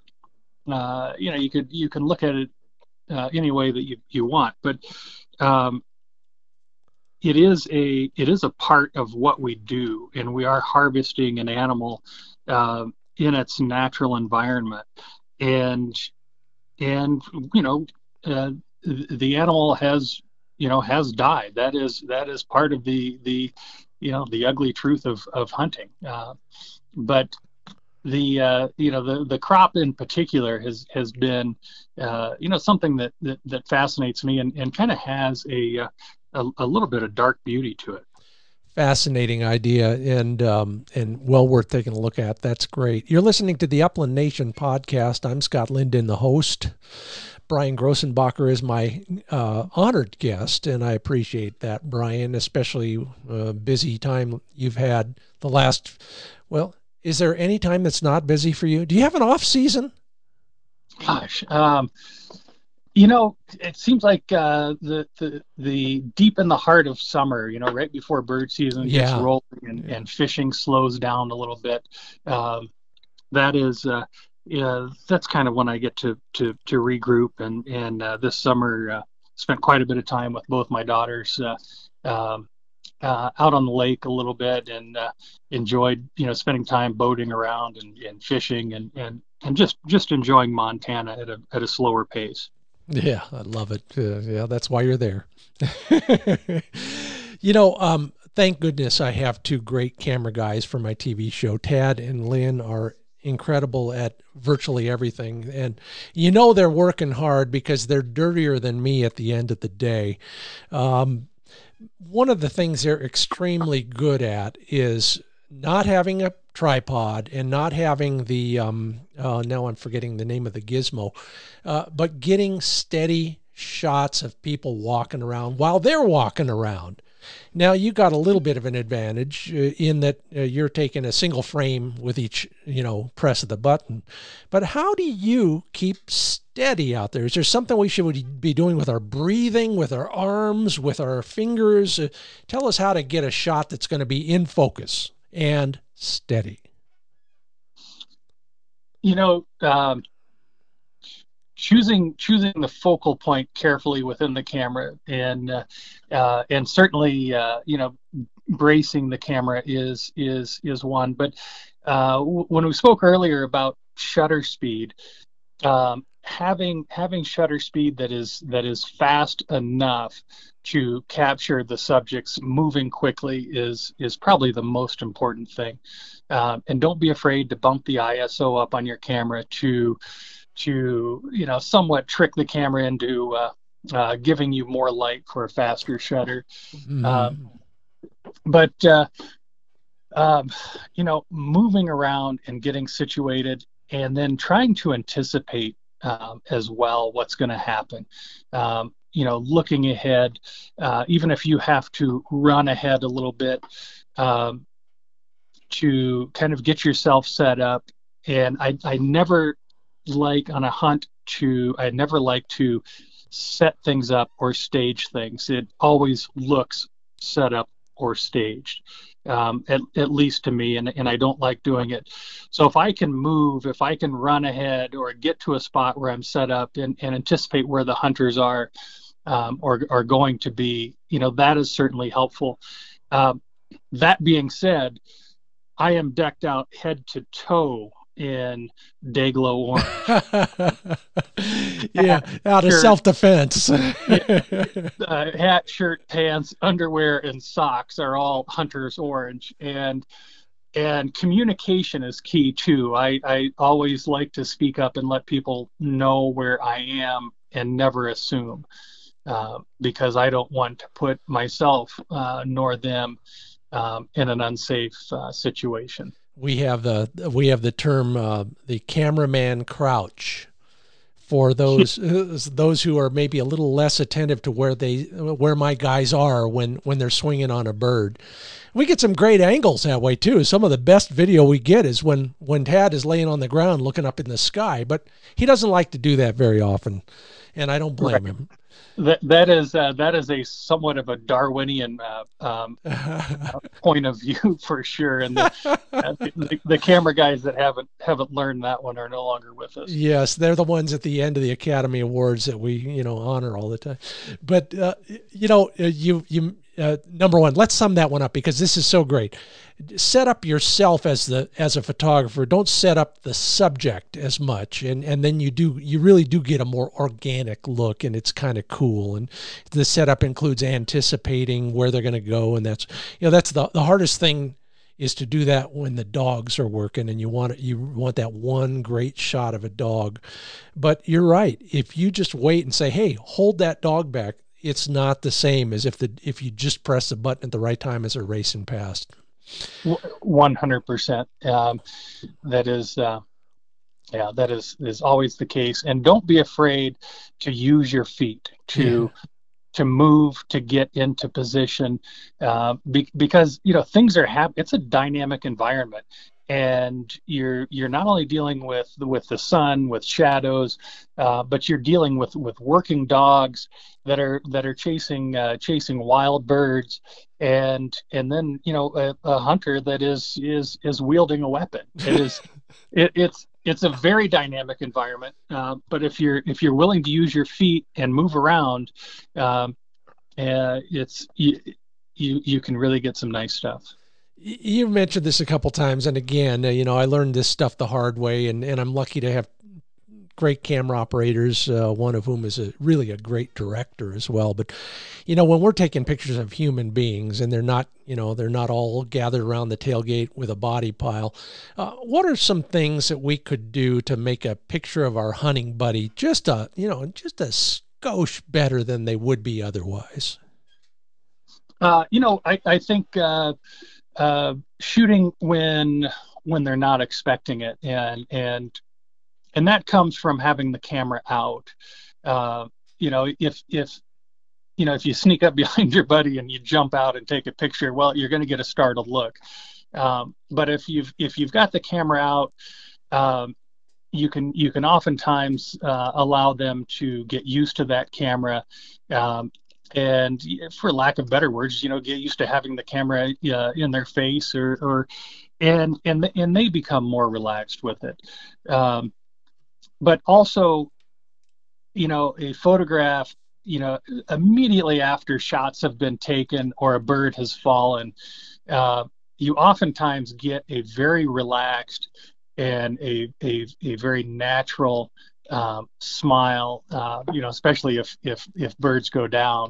you can look at it any way that you want, but it is a part of what we do, and we are harvesting an animal in its natural environment, and the animal has died. That is part of the ugly truth of hunting. But the crop in particular has been something that fascinates me and kind of has a little bit of dark beauty to it. Fascinating idea, and well worth taking a look at. That's great. You're listening to the Upland Nation podcast. I'm Scott Linden, the host. Brian Grossenbacher is my honored guest, and I appreciate that, Brian, especially busy time you've had the last, well, is there any time that's not busy for you? Do you have an off season? Gosh, it seems like the deep in the heart of summer, right before bird season gets rolling and fishing slows down a little bit. That's kind of when I get to regroup, and this summer spent quite a bit of time with both my daughters out on the lake a little bit, and enjoyed spending time boating around and fishing and just enjoying Montana at a slower pace. Yeah, I love it. Yeah, that's why you're there. Thank goodness I have two great camera guys for my TV show. Tad and Lynn are incredible at virtually everything. And you know they're working hard because they're dirtier than me at the end of the day. One of the things they're extremely good at is not having a tripod and not having the now I'm forgetting the name of the gizmo, but getting steady shots of people walking around while they're walking around. Now you got a little bit of an advantage in that you're taking a single frame with each, press of the button. But how do you keep steady out there? Is there something we should be doing with our breathing, with our arms, with our fingers? Tell us how to get a shot that's going to be in focus and steady. Choosing the focal point carefully within the camera, and certainly bracing the camera is one. But when we spoke earlier about shutter speed, having shutter speed that is fast enough to capture the subjects moving quickly is probably the most important thing. And don't be afraid to bump the ISO up on your camera to somewhat trick the camera into giving you more light for a faster shutter. Mm-hmm. But moving around and getting situated, and then trying to anticipate as well what's going to happen. Looking ahead, even if you have to run ahead a little bit to kind of get yourself set up. And I never like on a hunt I never like to set things up or stage things. It always looks set up or staged, at least to me, and I don't like doing it. So if I can run ahead or get to a spot where I'm set up and anticipate where the hunters are or going to be, that is certainly helpful. That being said, I am decked out head to toe in Day-Glo orange. Yeah, out of self-defense. Hat, shirt, pants, underwear, and socks are all hunter's orange. And communication is key too. I always like to speak up and let people know where I am and never assume, because I don't want to put myself nor them in an unsafe situation. We have the term the cameraman crouch for those who are maybe a little less attentive to where my guys are when they're swinging on a bird. We get some great angles that way too. Some of the best video we get is when Tad is laying on the ground looking up in the sky, but he doesn't like to do that very often, and I don't blame him. That is a somewhat of a Darwinian point of view for sure, and the camera guys that haven't learned that one are no longer with us. Yes, they're the ones at the end of the Academy Awards that we honor all the time. But number one, let's sum that one up because this is so great. Set up yourself as a photographer. Don't set up the subject as much, and then you really do get a more organic look, and it's kind of cool. And the setup includes anticipating where they're going to go, and that's the hardest thing is to do that when the dogs are working, and you want that one great shot of a dog. But you're right. If you just wait and say, "Hey, hold that dog back," it's not the same as if you just press the button at the right time as they're racing past. 100%. That is always the case. And don't be afraid to use your feet to move, to get into position, because things are happening. It's a dynamic environment, and you're not only dealing with the sun, with shadows, but you're dealing with working dogs that are chasing wild birds, and then a hunter that is wielding a weapon. It's a very dynamic environment, but if you're willing to use your feet and move around, you can really get some nice stuff. You mentioned this a couple times, and again, I learned this stuff the hard way, and I'm lucky to have great camera operators, one of whom is really a great director as well. But, when we're taking pictures of human beings and they're not all gathered around the tailgate with a body pile, what are some things that we could do to make a picture of our hunting buddy just a skosh better than they would be otherwise? I think shooting when they're not expecting it, and that comes from having the camera out. If you sneak up behind your buddy and you jump out and take a picture, well, you're going to get a startled look. But if you've got the camera out, you can oftentimes allow them to get used to that camera. And for lack of better words, get used to having the camera in their face, and they become more relaxed with it. But also, a photograph, immediately after shots have been taken or a bird has fallen, you oftentimes get a very relaxed and a very natural smile, especially if birds go down,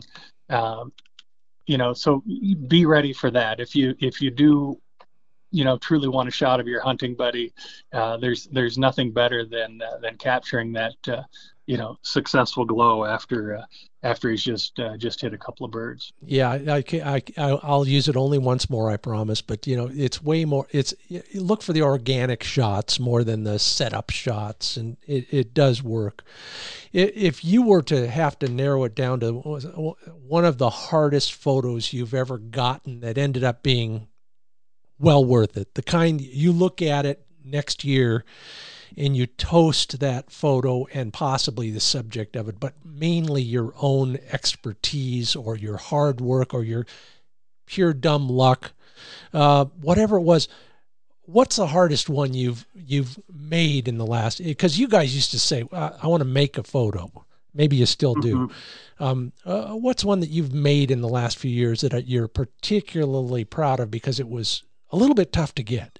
so be ready for that. If you do, truly want a shot of your hunting buddy, there's nothing better than capturing that, successful glow after he's just hit a couple of birds. Yeah, I'll use it only once more, I promise. But it's way more. Look for the organic shots more than the setup shots, and it does work. If you were to have to narrow it down to one of the hardest photos you've ever gotten that ended up being well worth it, the kind you look at it next year and you toast that photo and possibly the subject of it, but mainly your own expertise or your hard work or your pure dumb luck, whatever it was. What's the hardest one you've made in the last? Because you guys used to say, "I want to make a photo." Maybe you still do. Mm-hmm. What's one that you've made in the last few years that you're particularly proud of because it was a little bit tough to get?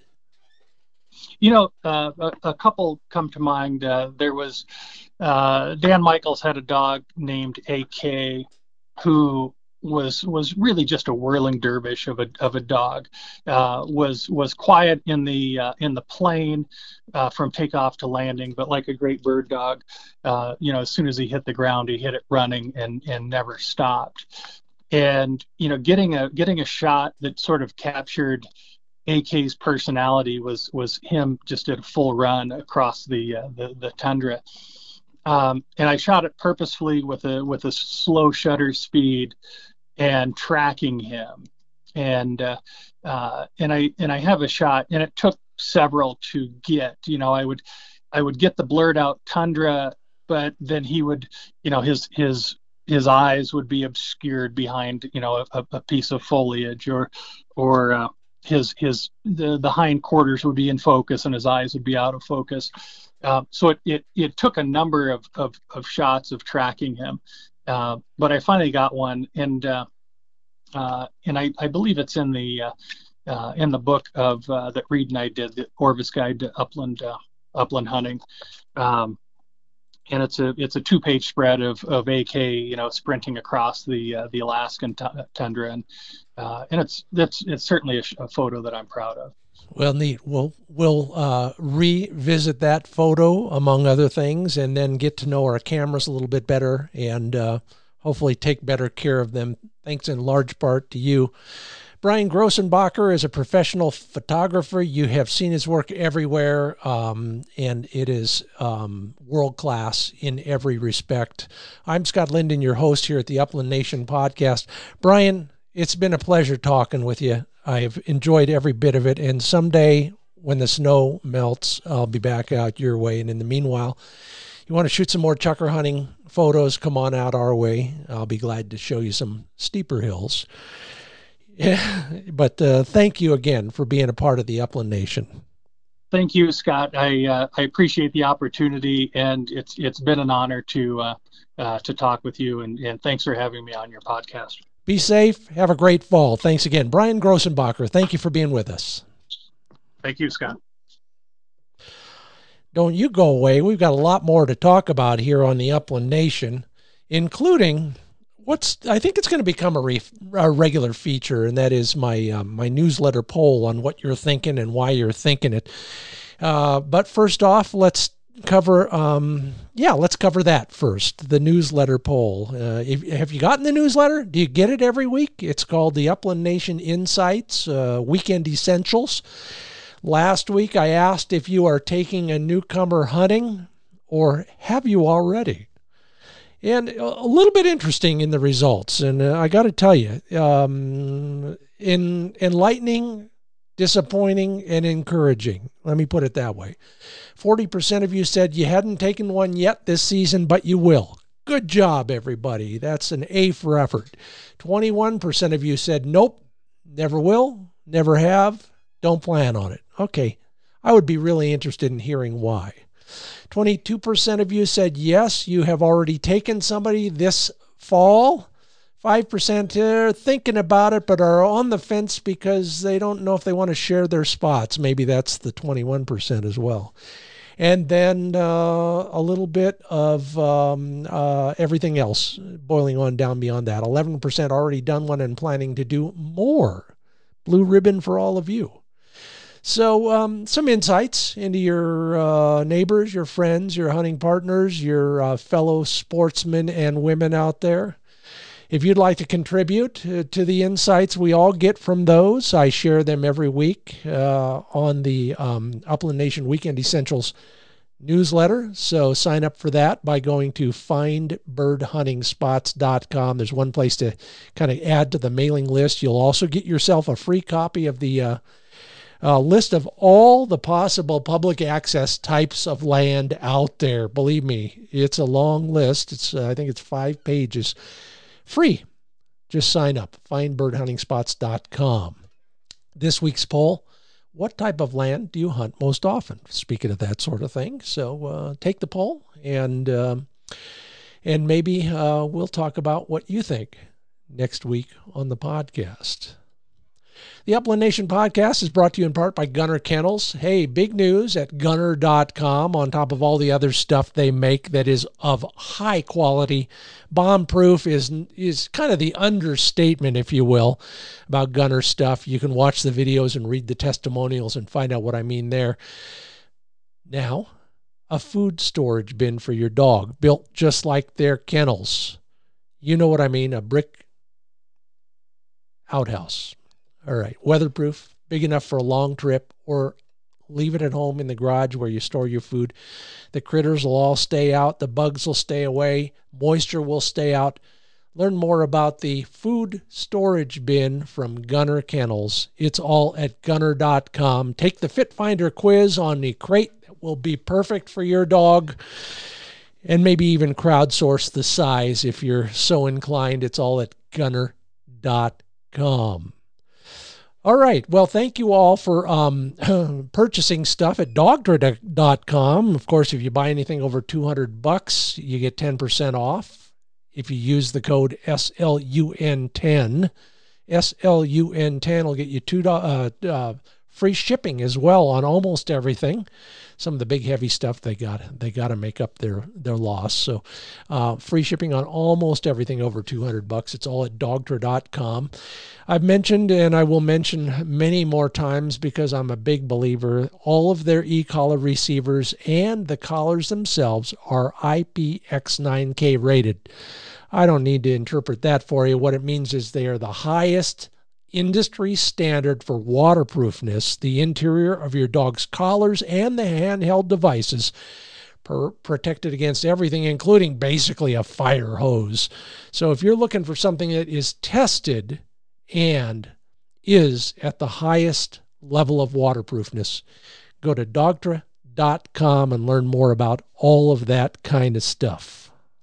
A couple come to mind. There was Dan Michaels had a dog named AK, who was really just a whirling dervish of a dog. Was quiet in the plane from takeoff to landing, but like a great bird dog, as soon as he hit the ground, he hit it running and never stopped. And getting a shot that sort of captured AK's personality was him just at a full run across the tundra, and I shot it purposefully with a slow shutter speed and tracking him, and I have a shot, and it took several to get. I would get the blurred out tundra, but then he would, his eyes would be obscured behind a piece of foliage, or the hind quarters would be in focus and his eyes would be out of focus. So it took a number of shots of tracking him, but I finally got one, and I believe it's in the book of that Reed and I did, the Orvis Guide to Upland Hunting. And it's a 2-page spread of AK, sprinting across the Alaskan tundra, and it's certainly a photo that I'm proud of. Well, neat. We'll revisit that photo among other things, and then get to know our cameras a little bit better, and hopefully take better care of them. Thanks in large part to you. Brian Grossenbacher is a professional photographer. You have seen his work everywhere, and it is world-class in every respect. I'm Scott Linden, your host here at the Upland Nation podcast. Brian, it's been a pleasure talking with you. I've enjoyed every bit of it, and someday when the snow melts, I'll be back out your way. And in the meanwhile, you want to shoot some more chukar hunting photos, come on out our way. I'll be glad to show you some steeper hills. Yeah, but thank you again for being a part of the Upland Nation. Thank you, Scott. I appreciate the opportunity, and it's been an honor to talk with you, and thanks for having me on your podcast. Be safe. Have a great fall. Thanks again. Brian Grossenbacher, thank you for being with us. Thank you, Scott. don't you go away. We've got a lot more to talk about here on the Upland Nation, including I think it's going to become a regular feature, and that is my my newsletter poll on what you're thinking and why you're thinking it. But first off, let's cover that first, the newsletter poll. Have you gotten the newsletter? Do you get it every week? It's called the Upland Nation Insights Weekend Essentials. Last week I asked if you are taking a newcomer hunting or have you already? And a little bit interesting in the results. And I got to tell you, enlightening, disappointing, and encouraging. Let me put it that way. 40% of you said you hadn't taken one yet this season, but you will. Good job, everybody. That's an A for effort. 21% of you said, nope, never will, never have, don't plan on it. Okay, I would be really interested in hearing why. 22% of you said, yes, you have already taken somebody this fall. 5% are thinking about it, but are on the fence because they don't know if they want to share their spots. Maybe that's the 21% as well. And then a little bit of everything else, boiling on down beyond that. 11% already done one and planning to do more. Blue ribbon for all of you. So some insights into your neighbors, your friends, your hunting partners, your fellow sportsmen and women out there. If you'd like to contribute to the insights we all get from those, I share them every week on the Upland Nation Weekend Essentials newsletter. So sign up for that by going to findbirdhuntingspots.com. There's one place to kind of add to the mailing list. You'll also get yourself a free copy of the list of all the possible public access types of land out there. Believe me, it's a long list. I think it's 5 pages. Free. Just sign up. Findbirdhuntingspots.com. This week's poll: what type of land do you hunt most often? Speaking of that sort of thing. So take the poll and maybe we'll talk about what you think next week on the podcast. The Upland Nation podcast is brought to you in part by Gunner Kennels. Hey, big news at gunner.com on top of all the other stuff they make that is of high quality. Bomb-proof is kind of the understatement, if you will, about Gunner stuff. You can watch the videos and read the testimonials and find out what I mean there. Now, a food storage bin for your dog, built just like their kennels. You know what I mean, a brick outhouse. All right, weatherproof, big enough for a long trip, or leave it at home in the garage where you store your food. The critters will all stay out. The bugs will stay away. Moisture will stay out. Learn more about the food storage bin from Gunner Kennels. It's all at gunner.com. Take the Fit Finder quiz on the crate that will be perfect for your dog, and maybe even crowdsource the size if you're so inclined. It's all at gunner.com. All right. Well, thank you all for purchasing stuff at dogtra.com. Of course, if you buy anything over $200, you get 10% off. If you use the code SLUN10, SLUN10 will get you free shipping as well on almost everything. Some of the big heavy stuff they got to make up their loss. So free shipping on almost everything over $200. It's all at dogtra.com. I've mentioned, and I will mention many more times because I'm a big believer, all of their e-collar receivers and the collars themselves are IPX9K rated. I don't need to interpret that for you. What it means is they are the highest industry standard for waterproofness. The interior of your dog's collars and the handheld devices protected against everything, including basically a fire hose. So if you're looking for something that is tested and is at the highest level of waterproofness, go to dogtra.com and learn more about all of that kind of stuff.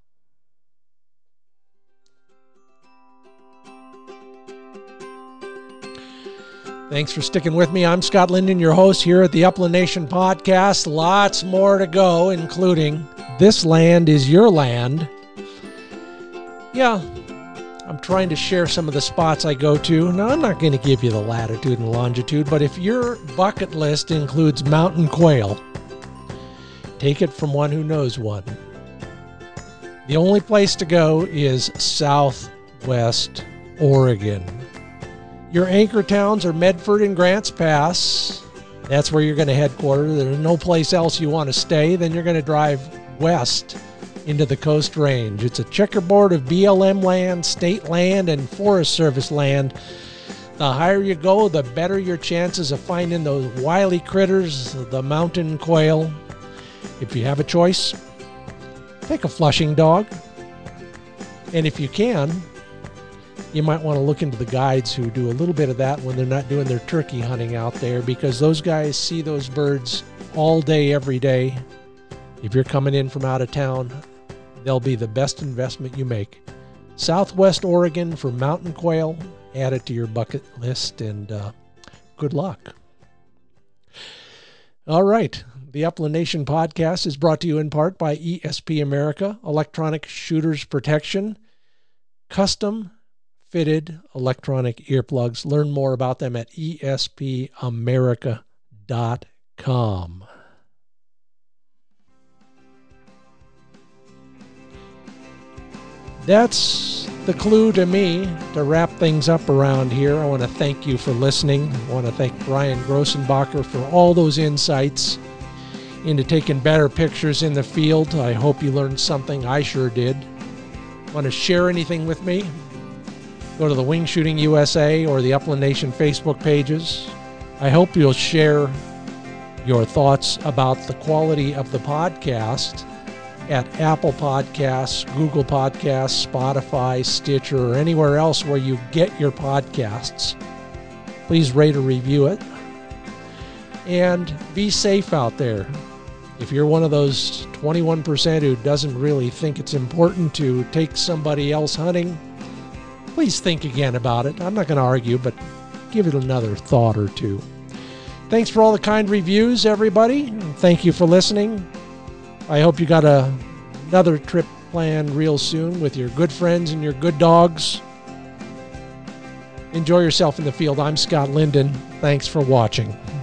Thanks for sticking with me. I'm Scott Linden, your host here at the Upland Nation podcast. Lots more to go, including This Land is Your Land. Yeah, I'm trying to share some of the spots I go to. Now, I'm not going to give you the latitude and longitude, but if your bucket list includes mountain quail, Take it from one who knows one. The only place to go is Southwest Oregon. Your anchor towns are Medford and Grants Pass. That's where you're going to headquarter. There's no place else you want to stay. Then you're going to drive west into the Coast Range. It's a checkerboard of BLM land, state land, and Forest Service land. The higher you go, the better your chances of finding those wily critters, the mountain quail. If you have a choice, take a flushing dog. And if you can, you might want to look into the guides who do a little bit of that when they're not doing their turkey hunting out there, because those guys see those birds all day, every day. If you're coming in from out of town, they'll be the best investment you make. Southwest Oregon for mountain quail. Add it to your bucket list, and good luck. All right. The Upland Nation podcast is brought to you in part by ESP America, Electronic Shooters Protection, custom fitted electronic earplugs. Learn more about them at espamerica.com. That's the clue to me to wrap things up around here. I want to thank you for listening. I want to thank Brian Grossenbacher for all those insights into taking better pictures in the field. I hope you learned something. I sure did. Want to share anything with me? Go to the Wing Shooting USA or the Upland Nation Facebook pages. I hope you'll share your thoughts about the quality of the podcast at Apple Podcasts, Google Podcasts, Spotify, Stitcher, or anywhere else where you get your podcasts. Please rate or review it. And be safe out there. If you're one of those 21% who doesn't really think it's important to take somebody else hunting, please think again about it. I'm not going to argue, but give it another thought or two. Thanks for all the kind reviews, everybody. Thank you for listening. I hope you got another trip planned real soon with your good friends and your good dogs. Enjoy yourself in the field. I'm Scott Linden. Thanks for watching.